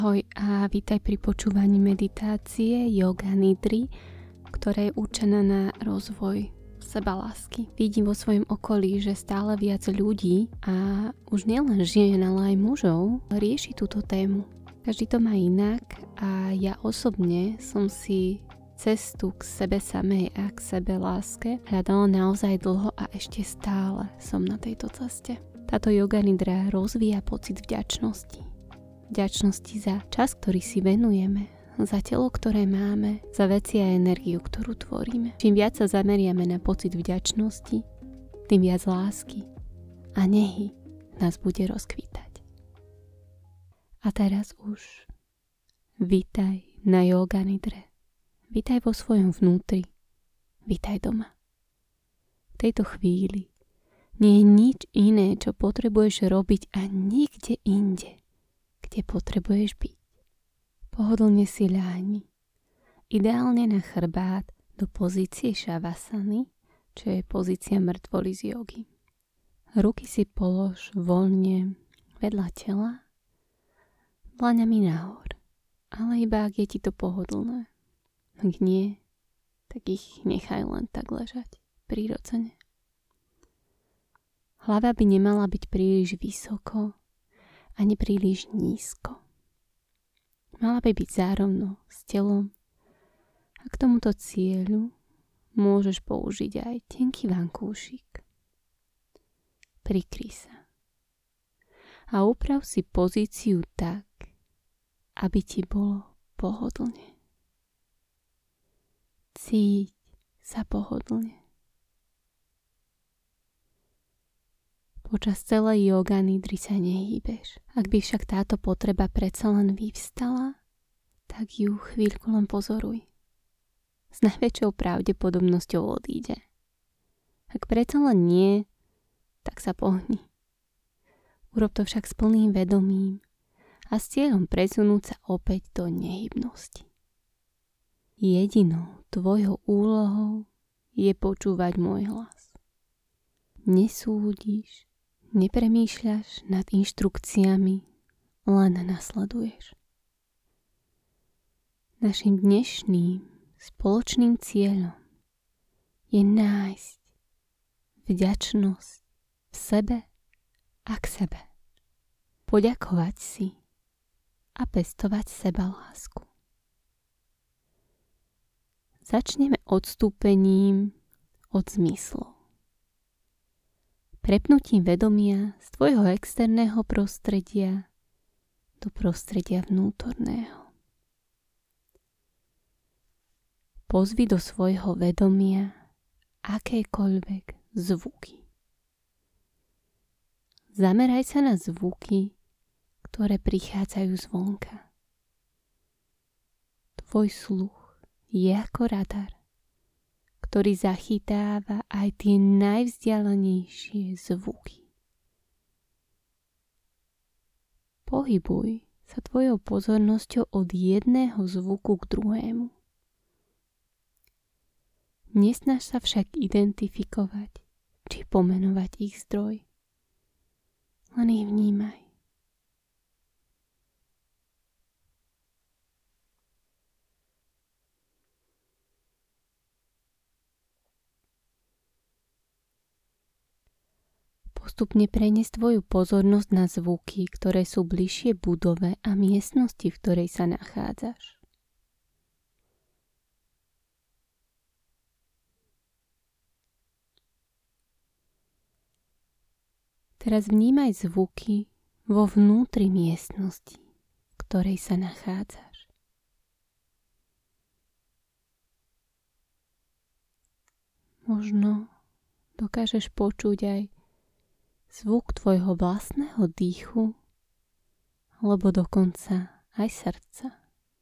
Ahoj a vítaj pri počúvaní meditácie Yoga Nidry, ktorá je určená na rozvoj sebalásky. Vidím vo svojom okolí, že stále viac ľudí a už nielen žien, ale aj mužov rieši túto tému. Každý to má inak a ja osobne som si cestu k sebe samej a k sebeláske hľadala naozaj dlho a ešte stále som na tejto ceste. Táto Yoga Nidra rozvíja pocit vďačnosti. Vďačnosti za čas, ktorý si venujeme, za telo, ktoré máme, za veci a energiu, ktorú tvoríme. Čím viac sa zameriame na pocit vďačnosti, tým viac lásky a nehy nás bude rozkvítať. A teraz už vitaj na Yoga Nidre. Vitaj vo svojom vnútri. Vitaj doma. V tejto chvíli nie je nič iné, čo potrebuješ robiť a nikde inde, kde potrebuješ byť. Pohodlne si ľahni. Ideálne na chrbát do pozície šavasany, čo je pozícia mŕtvoly z jogy. Ruky si polož voľne vedľa tela, dlaňami nahor, ale iba ak je ti to pohodlné. Ak nie, tak ich nechaj len tak ležať, prirodzene. Hlava by nemala byť príliš vysoko, ani príliš nízko. Mala by byť zárovno s telom a k tomuto cieľu môžeš použiť aj tenký vankúšik. Prikry sa a uprav si pozíciu tak, aby ti bolo pohodlne. Cíť sa pohodlne. Počas celej Yoga Nidry sa nehýbeš. Ak by však táto potreba predsa len vyvstala, tak ju chvíľku len pozoruj. S najväčšou pravdepodobnosťou odíde. Ak predsa len nie, tak sa pohni. Urob to však s plným vedomím a s cieľom presunúť sa opäť do nehybnosti. Jedinou tvojou úlohou je počúvať môj hlas. Nesúdiš, nepremýšľaš nad inštrukciami, len nasleduješ. Naším dnešným spoločným cieľom je nájsť vďačnosť v sebe a k sebe. Poďakovať si a pestovať sebalásku. Začneme odstúpením od zmyslov. Prepnutím vedomia z tvojho externého prostredia do prostredia vnútorného. Pozvi do svojho vedomia akékoľvek zvuky. Zameraj sa na zvuky, ktoré prichádzajú zvonka. Tvoj sluch je ako radar, ktorý zachytáva aj tie najvzdialenejšie zvuky. Pohybuj sa tvojou pozornosťou od jedného zvuku k druhému. Nesnaž sa však identifikovať či pomenovať ich zdroj. Len ich vnímaj. Postupne prenes tvoju pozornosť na zvuky, ktoré sú bližšie budove a miestnosti, v ktorej sa nachádzaš. Teraz vnímaj zvuky vo vnútri miestnosti, v ktorej sa nachádzaš. Možno dokážeš počuť aj zvuk tvojho vlastného dýchu, alebo dokonca aj srdca.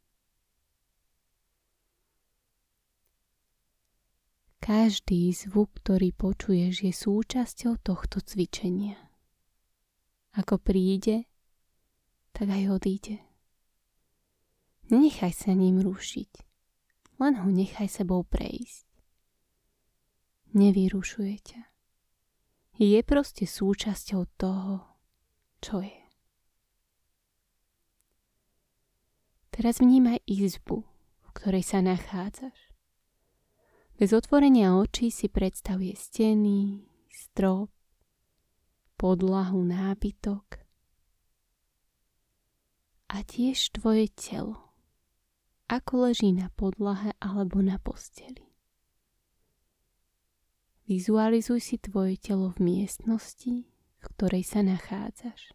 Každý zvuk, ktorý počuješ, je súčasťou tohto cvičenia. Ako príde, tak aj odíde. Nenechaj sa ním rušiť, len ho nechaj sebou prejsť. Nevyrušuje ťa. Je proste súčasťou toho, čo je. Teraz vnímaj izbu, v ktorej sa nachádzaš. Bez otvorenia očí si predstavuje steny, strop, podlahu, nábytok a tiež tvoje telo, ako leží na podlahe alebo na posteli. Vizualizuj si tvoje telo v miestnosti, v ktorej sa nachádzaš.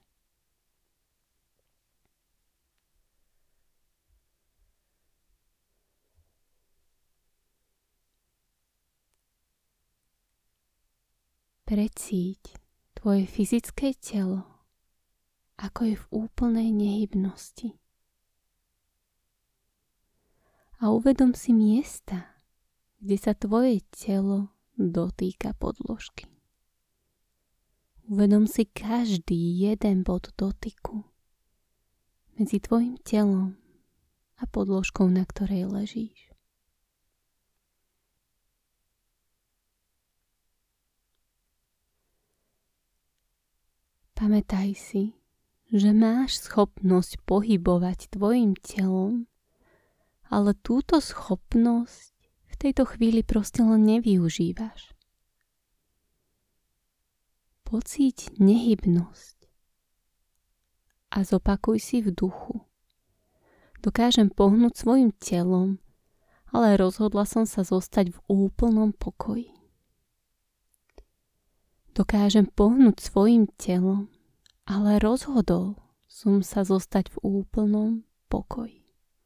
Precíť tvoje fyzické telo, ako je v úplnej nehybnosti. A uvedom si miesta, kde sa tvoje telo dotýka podložky. Uvedom si každý jeden bod dotyku medzi tvojim telom a podložkou, na ktorej ležíš. Pamätaj si, že máš schopnosť pohybovať tvojim telom, ale túto schopnosť v tejto chvíli proste len nevyužívaš. Pocíť nehybnosť a zopakuj si v duchu. Dokážem pohnúť svojim telom, ale rozhodla som sa zostať v úplnom pokoji. Dokážem pohnúť svojim telom, ale rozhodol som sa zostať v úplnom pokoji.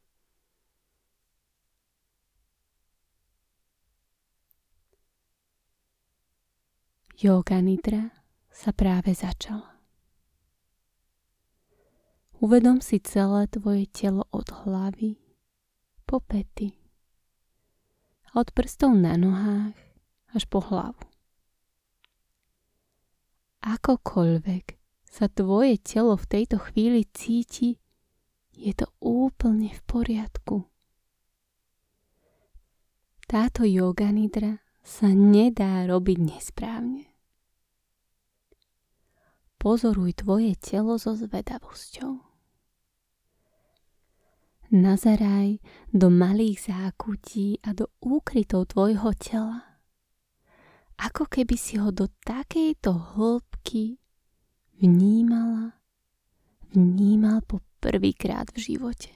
Jóga nidra sa práve začala. Uvedom si celé tvoje telo od hlavy po päty a od prstov na nohách až po hlavu. Akokoľvek sa tvoje telo v tejto chvíli cíti, je to úplne v poriadku. Táto jóga nidra sa nedá robiť nesprávne. Pozoruj tvoje telo so zvedavosťou. Nazeraj do malých zákutí a do úkrytov tvojho tela. Ako keby si ho do takejto hĺbky vnímal po prvýkrát v živote.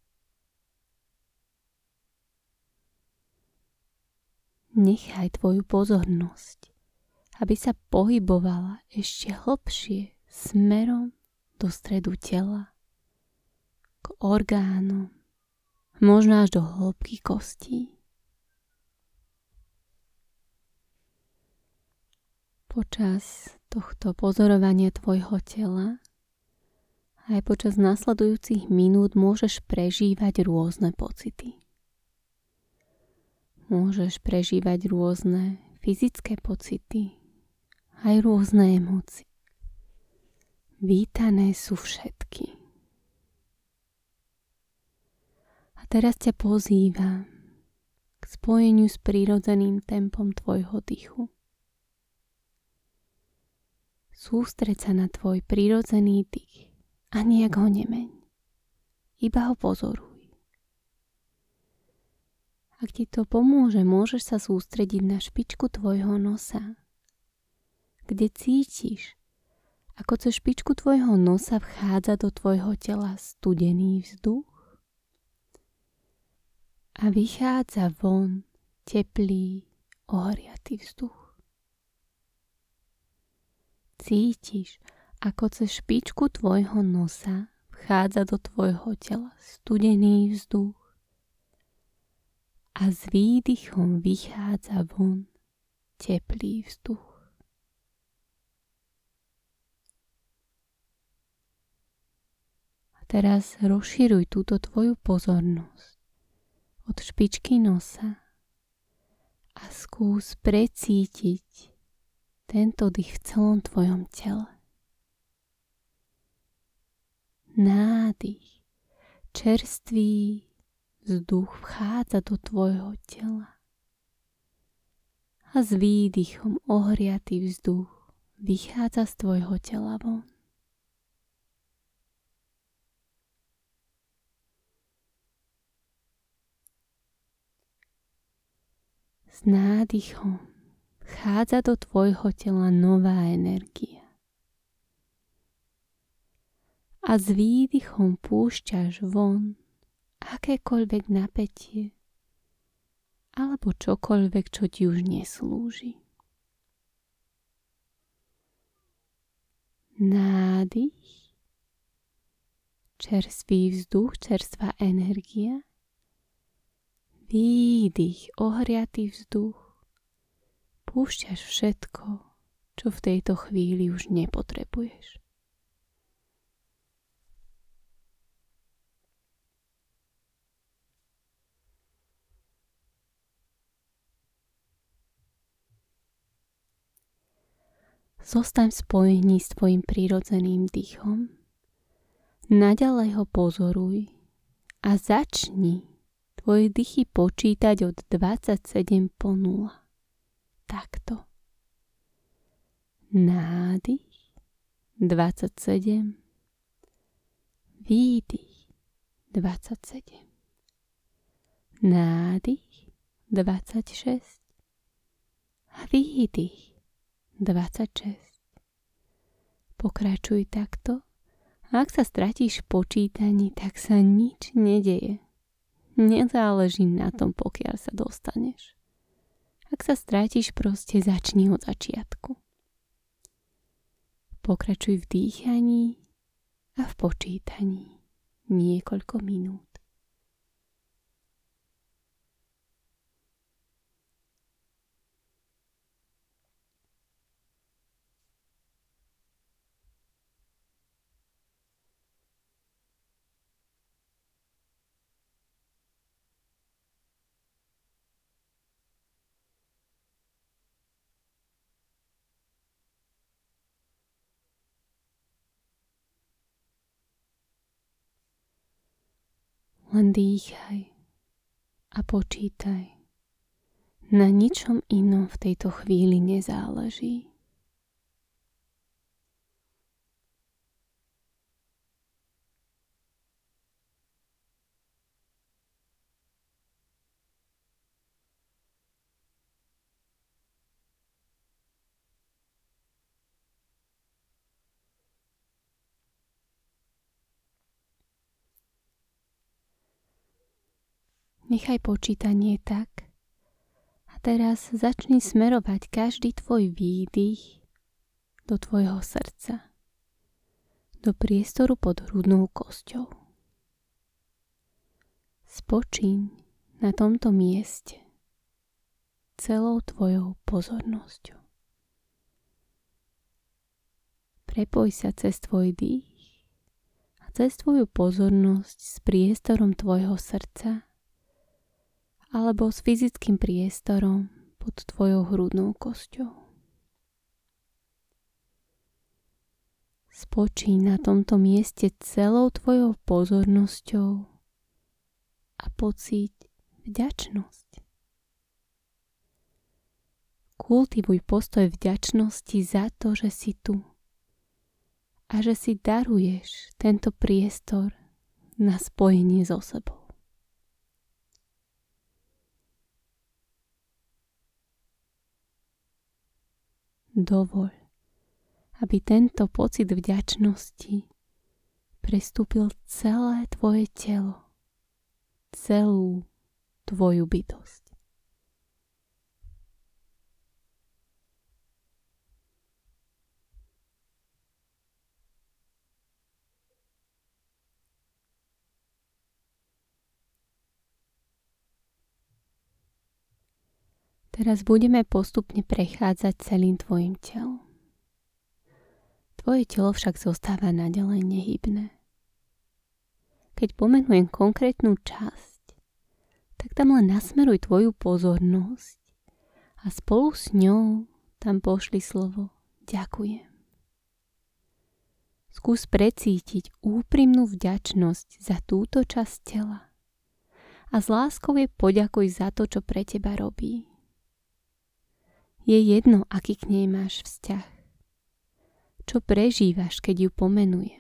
Nechaj tvoju pozornosť, aby sa pohybovala ešte hlbšie smerom do stredu tela, k orgánom, možno až do hĺbky kostí. Počas tohto pozorovania tvojho tela aj počas nasledujúcich minút môžeš prežívať rôzne pocity. Môžeš prežívať rôzne fyzické pocity, aj rôzne emócie. Vítané sú všetky. A teraz ťa pozývam k spojeniu s prirodzeným tempom tvojho dýchu. Sústreď sa na tvoj prirodzený dých a nijak ho nemeň. Iba ho pozoruj. Ak ti to pomôže, môžeš sa sústrediť na špičku tvojho nosa, kde cítiš, ako cez špičku tvojho nosa vchádza do tvojho tela studený vzduch a vychádza von teplý, ohriatý vzduch. Cítiš, ako cez špičku tvojho nosa vchádza do tvojho tela studený vzduch a s výdychom vychádza von teplý vzduch. A teraz rozširuj túto tvoju pozornosť od špičky nosa a skús precítiť tento dých v celom tvojom tele. Nádych, čerstvý vzduch vchádza do tvojho tela a s výdychom ohriatý vzduch vychádza z tvojho tela von. S nádychom vchádza do tvojho tela nová energia. A s výdychom púšťaš von akékoľvek napätie alebo čokoľvek, čo ti už neslúži. Nádych, čerstvý vzduch, čerstvá energia. Výdych, ohriatý vzduch. Púšťaš všetko, čo v tejto chvíli už nepotrebuješ. Zostaň v spojení s tvojim prirodzeným dýchom. Naďalej ho pozoruj a začni tvoje dýchy počítať od 27 po 0. Takto. Nádych 27, výdych 27, nádych 26 a výdych 26. Pokračuj takto. Ak sa stratíš v počítaní, tak sa nič nedeje. Nezáleží na tom, pokiaľ sa dostaneš. Ak sa stratíš, proste začni od začiatku. Pokračuj v dýchaní a v počítaní niekoľko minút. Len dýchaj a počítaj. Na ničom inom v tejto chvíli nezáleží. Nechaj počítanie tak a teraz začni smerovať každý tvoj výdych do tvojho srdca, do priestoru pod hrudnou kosťou. Spočiň na tomto mieste celou tvojou pozornosťou. Prepoj sa cez tvoj dých a cez tvoju pozornosť s priestorom tvojho srdca alebo s fyzickým priestorom pod tvojou hrudnou kosťou. Spočíň na tomto mieste celou tvojou pozornosťou a pocíť vďačnosť. Kultivuj postoj vďačnosti za to, že si tu a že si daruješ tento priestor na spojenie so sebou. Dovoľ, aby tento pocit vďačnosti prestúpil celé tvoje telo, celú tvoju bytosť. Teraz budeme postupne prechádzať celým tvojim telom. Tvoje telo však zostáva naďalej nehybné. Keď pomenujem konkrétnu časť, tak tam len nasmeruj tvoju pozornosť a spolu s ňou tam pošli slovo ďakujem. Skús precítiť úprimnú vďačnosť za túto časť tela a s láskou jej poďakuj za to, čo pre teba robí. Je jedno, aký k nej máš vzťah. Čo prežívaš, keď ju pomenujem.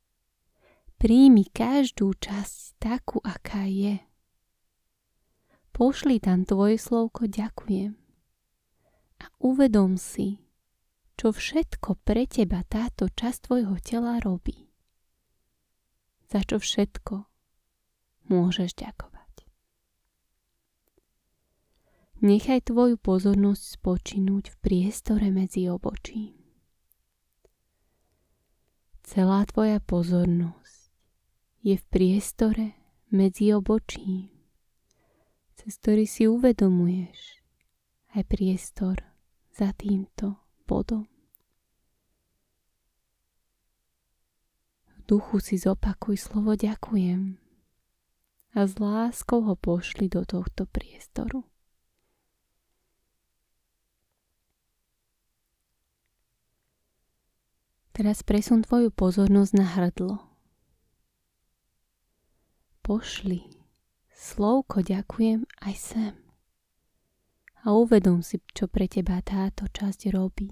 Príjmi každú časť takú, aká je. Pošli tam tvoje slovko ďakujem a uvedom si, čo všetko pre teba táto časť tvojho tela robí. Za čo všetko môžeš ďakovať. Nechaj tvoju pozornosť spočinúť v priestore medzi obočím. Celá tvoja pozornosť je v priestore medzi obočím, cez ktorý si uvedomuješ aj priestor za týmto bodom. V duchu si zopakuj slovo ďakujem a s láskou ho pošli do tohto priestoru. Teraz presun tvoju pozornosť na hrdlo. Pošli slovko ďakujem aj sem. A uvedom si, čo pre teba táto časť robí.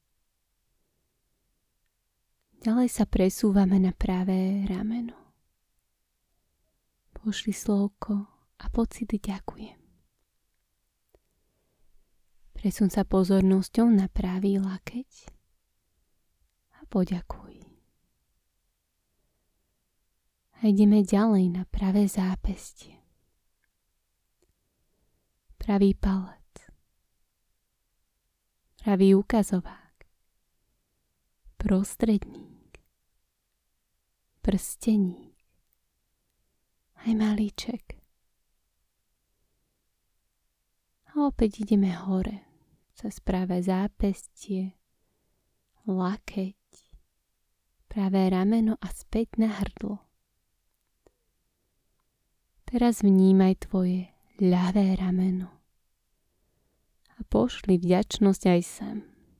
Ďalej sa presúvame na pravé rameno. Pošli slovko a pocit ďakujem. Presun sa pozornosťou na pravý lakeť a poďakuj. A ideme ďalej na pravé zápestie. Pravý palec, pravý ukazovák, prostredník, prsteník, aj malíček. A opäť ideme hore, cez pravé zápestie, lakeť, pravé rameno a späť na hrdlo. Teraz vnímaj tvoje ľavé rameno a pošli vďačnosť aj sem.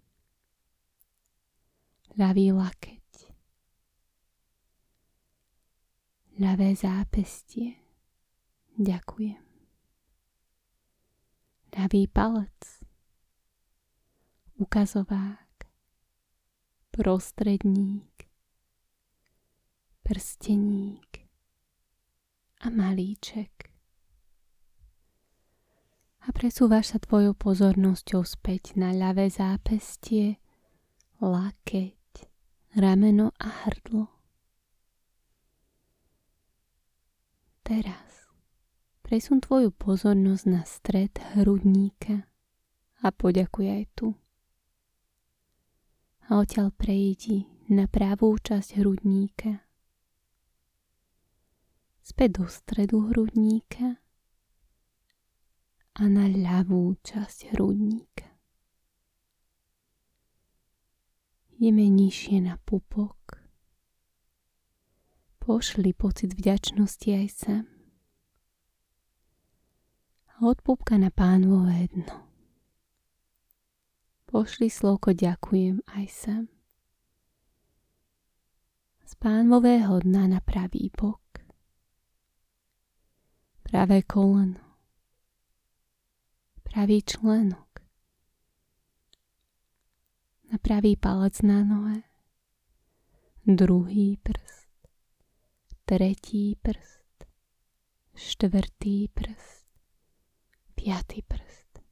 Ľavý lakeť, ľavé zápestie, ďakujem. Ľavý palec, ukazovák, prostredník, prsteník a malíček. A presúvaš sa tvojou pozornosťou späť na ľavé zápestie, lakeť, rameno a hrdlo. Teraz presun tvoju pozornosť na stred hrudníka a poďakuj aj tu. A odtiaľ prejdi na pravú časť hrudníka, späť do stredu hrudníka a na ľavú časť hrudníka. Ideme nižšie na pupok. Pošli pocit vďačnosti aj sem. A od pupka na pánvové dno. Pošli slovko ďakujem aj sem. Z pánvového dna na pravý bok. Pravé koleno. Pravý členok, na pravý palec na nohe, druhý prst, tretí prst, štvrtý prst, piatý prst.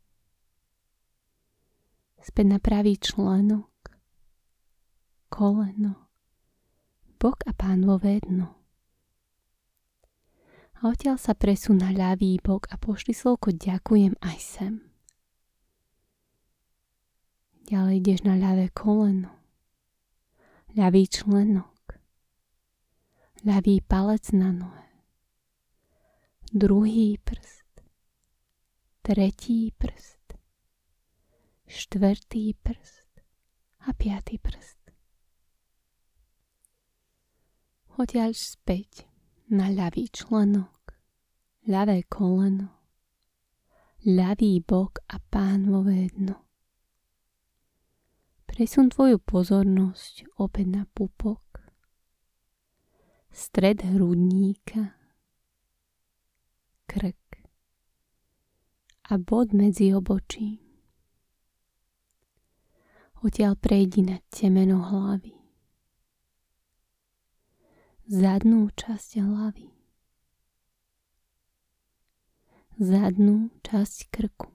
Späť na pravý členok, koleno, bok a pánvové dno. A odtiaľ sa presun na ľavý bok a pošli slovko ďakujem aj sem. Ďalej ideš na ľavé koleno, ľavý členok, ľavý palec na nohe, druhý prst, tretí prst, štvrtý prst a piatý prst. Odtiaľ späť na ľavý členok, ľavé koleno, ľavý bok a pánvové dno. Presun tvoju pozornosť opäť na pupok, stred hrudníka, krk a bod medzi obočím. Odtiaľ prejdi na temeno hlavy, zadnú časť hlavy, zadnú časť krku.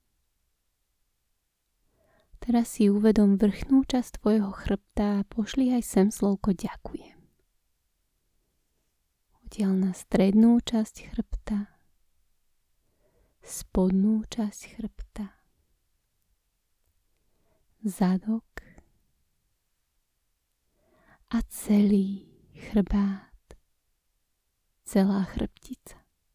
Teraz si uvedom vrchnú časť tvojho chrbta a pošli aj sem slovko ďakujem. Odtiaľ na strednú časť chrbta, spodnú časť chrbta, zadok a celý chrbát, celá chrbtica.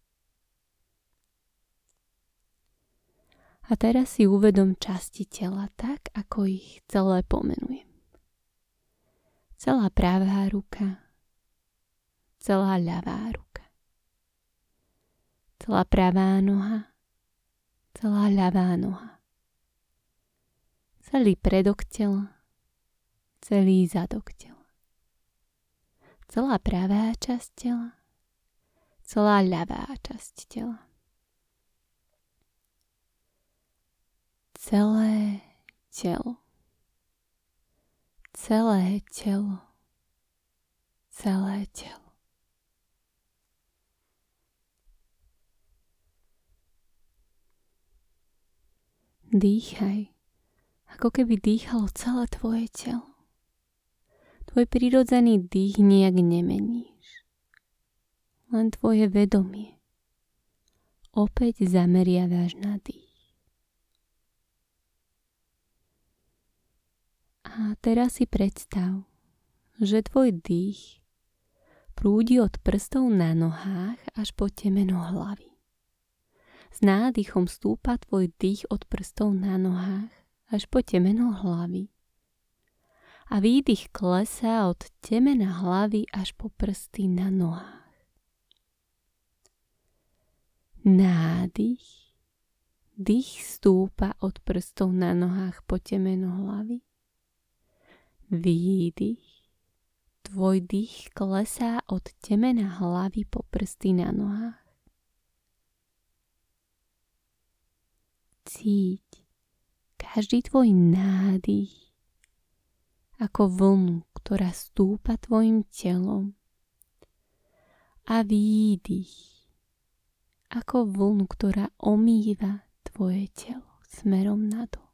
A teraz si uvedom časti tela tak, ako ich celé pomenujem. Celá pravá ruka, celá ľavá ruka, celá pravá noha, celá ľavá noha, celý predok tela, celý zadok tela, celá pravá časť tela, celá ľavá časť tela, celé telo, celé telo, celé telo. Dýchaj, ako keby dýchalo celé tvoje telo. Tvoj prirodzený dých nijak nemeníš. Len tvoje vedomie opäť zameriavaš na dých. A teraz si predstav, že tvoj dých prúdi od prstov na nohách až po temeno hlavy. S nádychom stúpa tvoj dých od prstov na nohách až po temeno hlavy. A výdych klesá od temena hlavy až po prsty na nohách. Nádych. Dých stúpa od prstov na nohách po temeno hlavy. Výdych. Tvoj dých klesá od temena hlavy po prsty na nohách. Cíť každý tvoj nádych ako vlnu, ktorá stúpa tvojim telom, a výdych ako vlnu, ktorá omýva tvoje telo smerom nadol.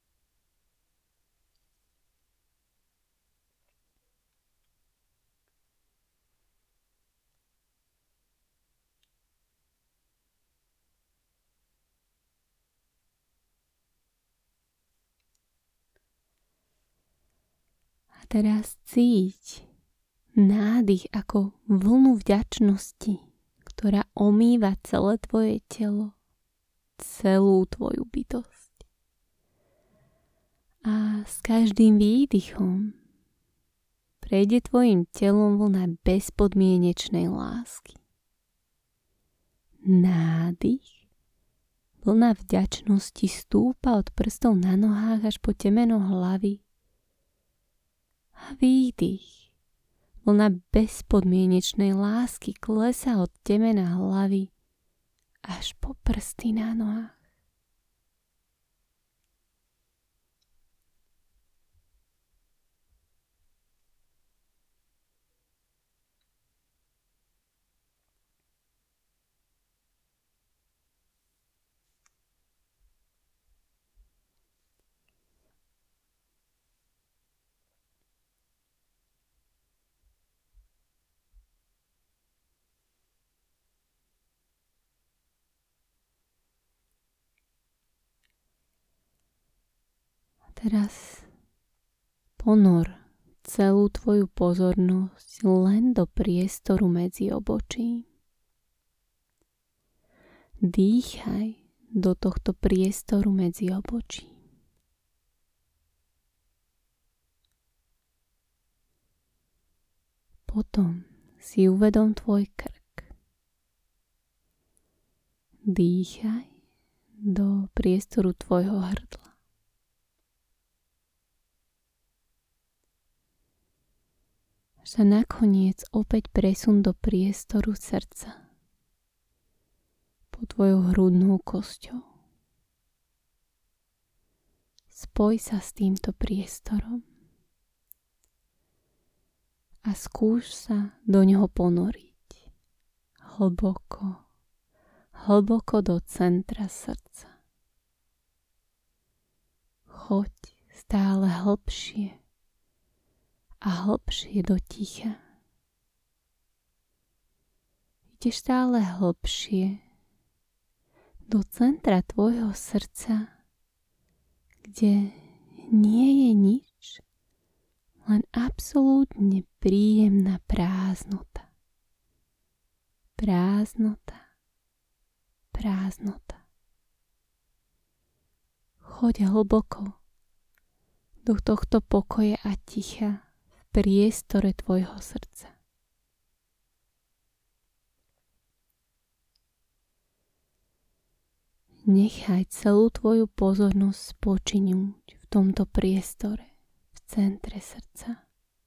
Teraz cíť nádych ako vlnu vďačnosti, ktorá omýva celé tvoje telo, celú tvoju bytosť. A s každým výdychom prejde tvojim telom vlna bezpodmienečnej lásky. Nádych, vlna vďačnosti stúpa od prstov na nohách až po temeno hlavy. A výdych, vlna bezpodmienečnej lásky klesá od temena hlavy až po prsty na nohách. Teraz ponor celú tvoju pozornosť len do priestoru medzi obočím. Dýchaj do tohto priestoru medzi obočím. Potom si uvedom tvoj krk. Dýchaj do priestoru tvojho hrdla. Sa nakoniec opäť presun do priestoru srdca pod tvojou hrudnou kosťou. Spoj sa s týmto priestorom a skúš sa do neho ponoriť hlboko, hlboko do centra srdca. Choď stále hlbšie a hlbšie do ticha. Ideš stále hlbšie do centra tvojho srdca, kde nie je nič, len absolútne príjemná prázdnota. Prázdnota, prázdnota. Choď hlboko do tohto pokoja a ticha v priestore tvojho srdca. Nechaj celú tvoju pozornosť spočiňuť v tomto priestore, v centre srdca.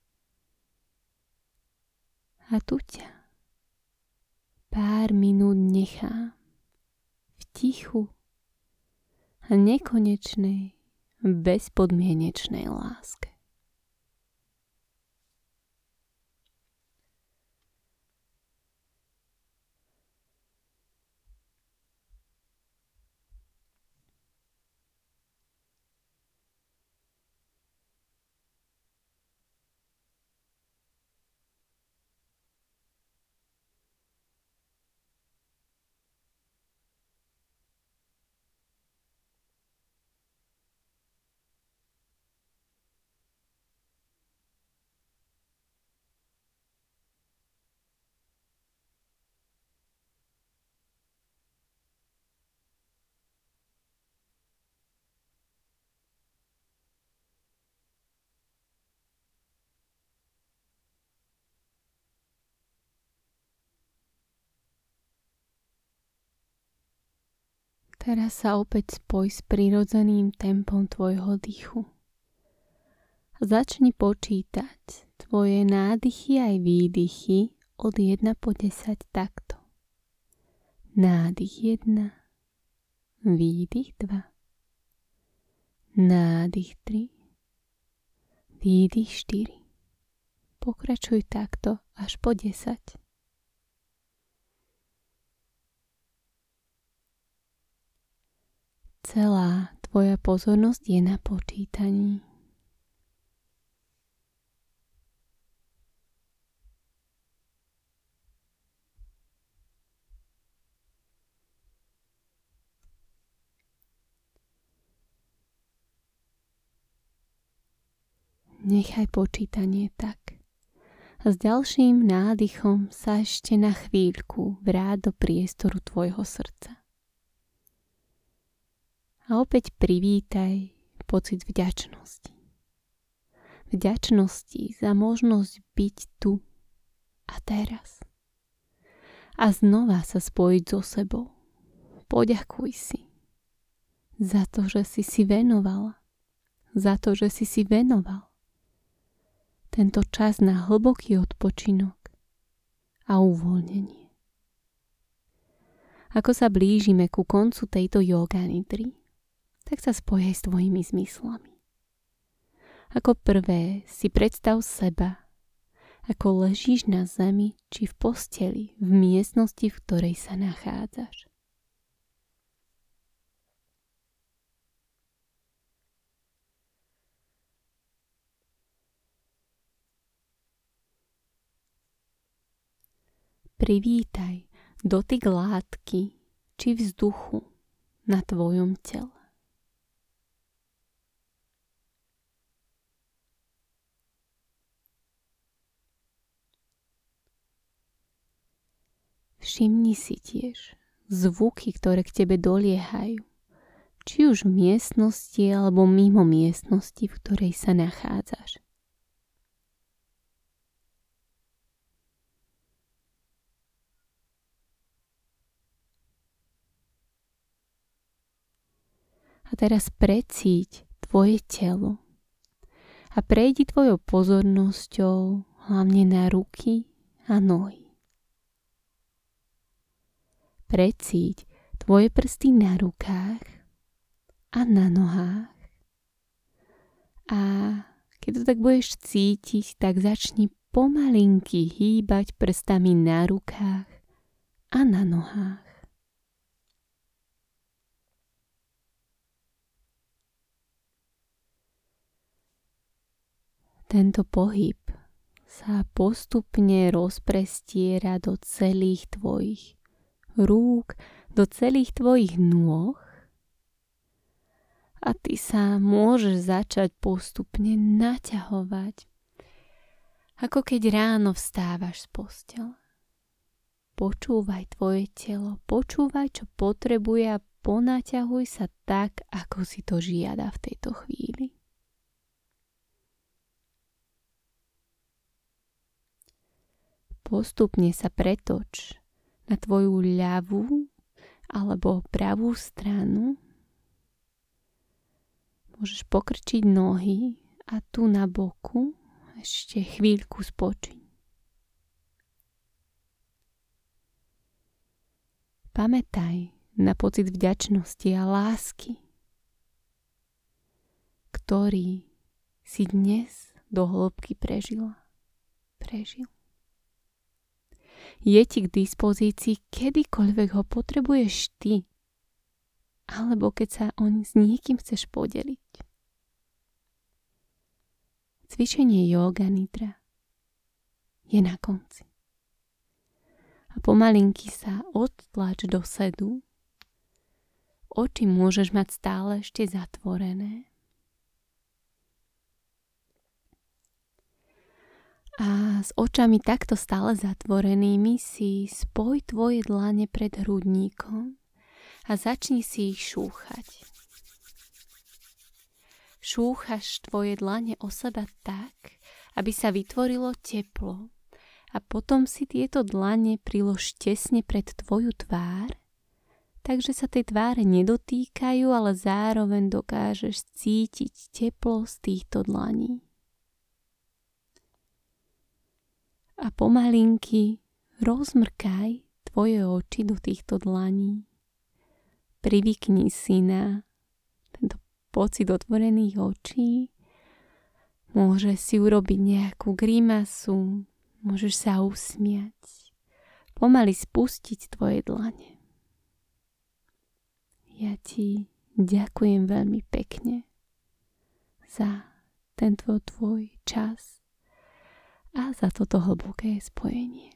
A tu ťa pár minút nechám v tichu a nekonečnej, bezpodmienečnej láske. Teraz sa opäť spoj s prirodzeným tempom tvojho dýchu. Začni počítať tvoje nádychy aj výdychy od 1 po 10 takto. Nádych 1, výdych 2, nádych 3, výdych 4. Pokračuj takto až po 10. Celá tvoja pozornosť je na počítaní. Nechaj počítanie tak. A s ďalším nádychom sa ešte na chvíľku vráť do priestoru tvojho srdca. A opäť privítaj pocit vďačnosti. Vďačnosti za možnosť byť tu a teraz. A znova sa spojiť so sebou. Poďakuj si za to, že si venovala. Za to, že si venoval tento čas na hlboký odpočinok a uvoľnenie. Ako sa blížime ku koncu tejto yoga nidry, tak sa spojaj s tvojimi zmyslami. Ako prvé si predstav seba, ako ležíš na zemi či v posteli v miestnosti, v ktorej sa nachádzaš. Privítaj dotyk látky či vzduchu na tvojom tele. Všimni si tiež zvuky, ktoré k tebe doliehajú, či už v miestnosti alebo mimo miestnosti, v ktorej sa nachádzaš. A teraz precíť tvoje telo a prejdi tvojou pozornosťou hlavne na ruky a nohy. Precíť tvoje prsty na rukách a na nohách. A keď to tak budeš cítiť, tak začni pomalinky hýbať prstami na rukách a na nohách. Tento pohyb sa postupne rozprestiera do celých tvojich rúk, do celých tvojich nôh a ty sa môžeš začať postupne naťahovať, ako keď ráno vstávaš z postele. Počúvaj tvoje telo, počúvaj, čo potrebuje a ponaťahuj sa tak, ako si to žiada v tejto chvíli. Postupne sa pretoč na tvoju ľavú alebo pravú stranu. Môžeš pokrčiť nohy a tu na boku ešte chvíľku spočiň. Pamätaj na pocit vďačnosti a lásky, ktorý si dnes do hĺbky prežil. Je ti k dispozícii kedykoľvek ho potrebuješ ty, alebo keď sa s niekým chceš podeliť. Cvičenie Yoga Nidra je na konci. A pomalinky sa odtlač do sedu. Oči môžeš mať stále ešte zatvorené. A s očami takto stále zatvorenými si spoj tvoje dlane pred hrudníkom a začni si ich šúchať. Šúchaš tvoje dlane o seba tak, aby sa vytvorilo teplo. A potom si tieto dlane prilož tesne pred tvoju tvár, takže sa tej tváre nedotýkajú, ale zároveň dokážeš cítiť teplo z týchto dlaní. A pomalinky rozmrkaj tvoje oči do týchto dlaní. Privykni si na tento pocit otvorených očí. Môžeš si urobiť nejakú grimasu, môžeš sa usmiať, pomaly spustiť tvoje dlane. Ja ti ďakujem veľmi pekne za tento tvoj čas a za toto hlboké spojenie.